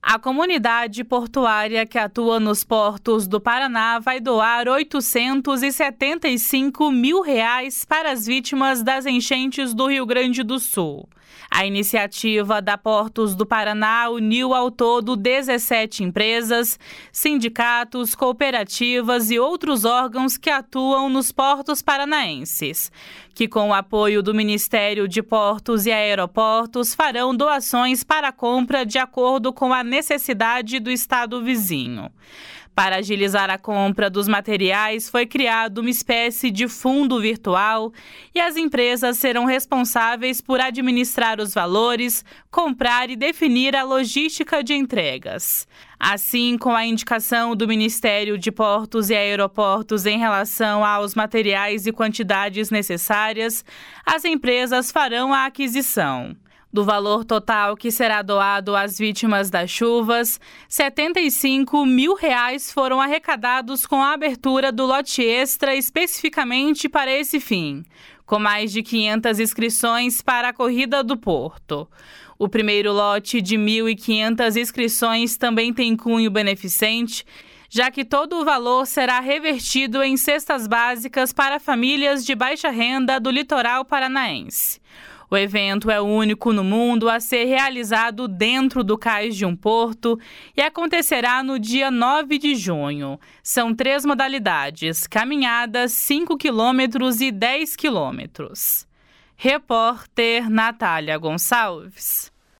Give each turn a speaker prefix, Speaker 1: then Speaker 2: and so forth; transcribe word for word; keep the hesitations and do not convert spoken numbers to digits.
Speaker 1: A comunidade portuária que atua nos portos do Paraná vai doar oitocentos e setenta e cinco mil reais para as vítimas das enchentes do Rio Grande do Sul. A iniciativa da Portos do Paraná uniu ao todo dezessete empresas, sindicatos, cooperativas e outros órgãos que atuam nos portos paranaenses, que com o apoio do Ministério de Portos e Aeroportos farão doações para a compra de acordo com a necessidade do estado vizinho. Para agilizar a compra dos materiais, foi criado uma espécie de fundo virtual e as empresas serão responsáveis por administrar os valores, comprar e definir a logística de entregas. Assim, com a indicação do Ministério de Portos e Aeroportos em relação aos materiais e quantidades necessárias, as empresas farão a aquisição. Do valor total que será doado às vítimas das chuvas, setenta e cinco mil reais foram arrecadados com a abertura do lote extra especificamente para esse fim, com mais de quinhentas inscrições para a Corrida do Porto. O primeiro lote de mil e quinhentas inscrições também tem cunho beneficente, já que todo o valor será revertido em cestas básicas para famílias de baixa renda do litoral paranaense. O evento é o único no mundo a ser realizado dentro do cais de um porto e acontecerá no dia nove de junho. São três modalidades: caminhada, cinco quilômetros e dez quilômetros. Repórter Natália Gonçalves.